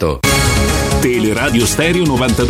107.7. Teleradio Stereo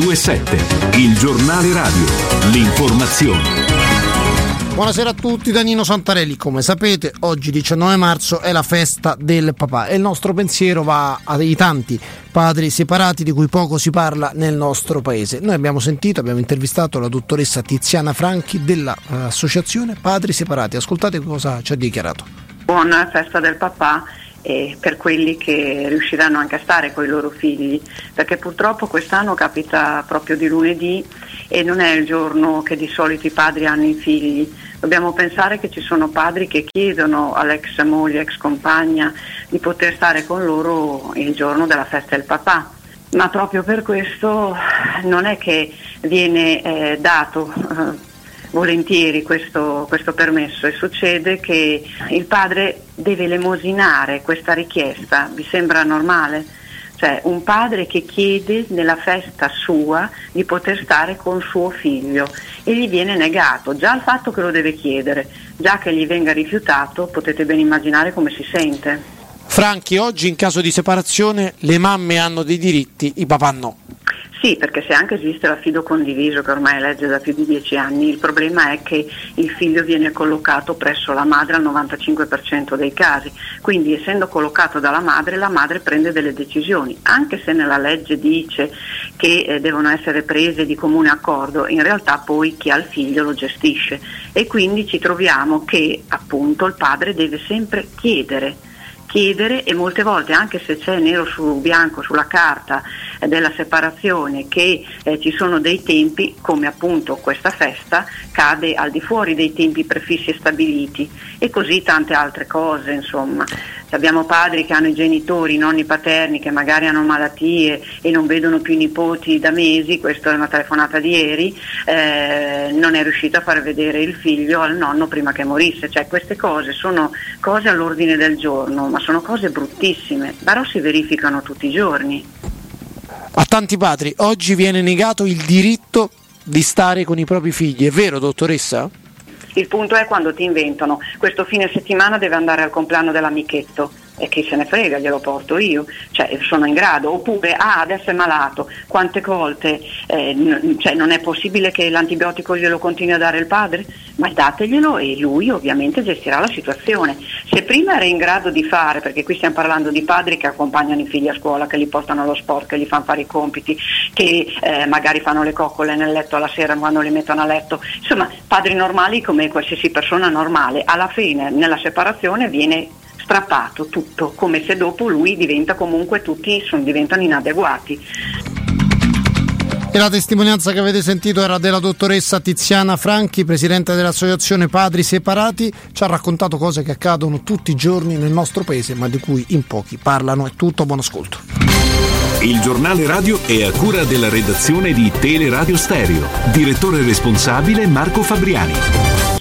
92.7, il giornale radio, l'informazione. Buonasera a tutti da Nino Santarelli. Come sapete, oggi 19 marzo è la festa del papà e il nostro pensiero va ai tanti padri separati di cui poco si parla nel nostro paese. Noi abbiamo intervistato la dottoressa Tiziana Franchi dell'associazione Padri Separati. Ascoltate cosa ci ha dichiarato. Buona festa del papà per quelli che riusciranno anche a stare con i loro figli, perché purtroppo quest'anno capita proprio di lunedì e non è il giorno che di solito i padri hanno i figli. Dobbiamo pensare che ci sono padri che chiedono all'ex moglie, ex compagna di poter stare con loro il giorno della festa del papà, ma proprio per questo non è che viene dato volentieri questo permesso, e succede che il padre deve elemosinare questa richiesta. Vi sembra normale? Cioè, un padre che chiede nella festa sua di poter stare con suo figlio e gli viene negato. Già il fatto che lo deve chiedere, già che gli venga rifiutato, potete ben immaginare come si sente. Franchi, oggi in caso di separazione le mamme hanno dei diritti, i papà no. Sì, perché se anche esiste l'affido condiviso, che ormai è legge da più di 10 anni, il problema è che il figlio viene collocato presso la madre al 95% dei casi, quindi essendo collocato dalla madre, la madre prende delle decisioni, anche se nella legge dice che devono essere prese di comune accordo, in realtà poi chi ha il figlio lo gestisce, e quindi ci troviamo che appunto il padre deve sempre chiedere, e molte volte, anche se c'è nero su bianco sulla carta della separazione che ci sono dei tempi, come appunto questa festa cade al di fuori dei tempi prefissi e stabiliti, e così tante altre cose, insomma. Abbiamo padri che hanno i genitori, i nonni paterni che magari hanno malattie e non vedono più i nipoti da mesi, questa è una telefonata di ieri, non è riuscito a far vedere il figlio al nonno prima che morisse. Cioè, queste cose sono cose all'ordine del giorno, ma sono cose bruttissime, però si verificano tutti i giorni. A tanti padri oggi viene negato il diritto di stare con i propri figli, è vero, dottoressa? Il punto è quando ti inventano: questo fine settimana deve andare al compleanno dell'amichetto, e chi se ne frega, glielo porto io, cioè sono in grado. Oppure adesso è malato, quante volte cioè non è possibile che l'antibiotico glielo continui a dare il padre? Ma dateglielo e lui ovviamente gestirà la situazione. Se prima era in grado di fare, perché qui stiamo parlando di padri che accompagnano i figli a scuola, che li portano allo sport, che li fanno fare i compiti, che magari fanno le coccole nel letto alla sera quando li mettono a letto, insomma padri normali come qualsiasi persona normale, alla fine nella separazione viene strappato tutto, come se dopo lui diventa comunque, tutti diventano inadeguati. E la testimonianza che avete sentito era della dottoressa Tiziana Franchi, presidente dell'associazione Padri Separati. Ci ha raccontato cose che accadono tutti i giorni nel nostro paese, ma di cui in pochi parlano. È tutto, buon ascolto. Il giornale radio è a cura della redazione di Teleradio Stereo. Direttore responsabile Marco Fabriani.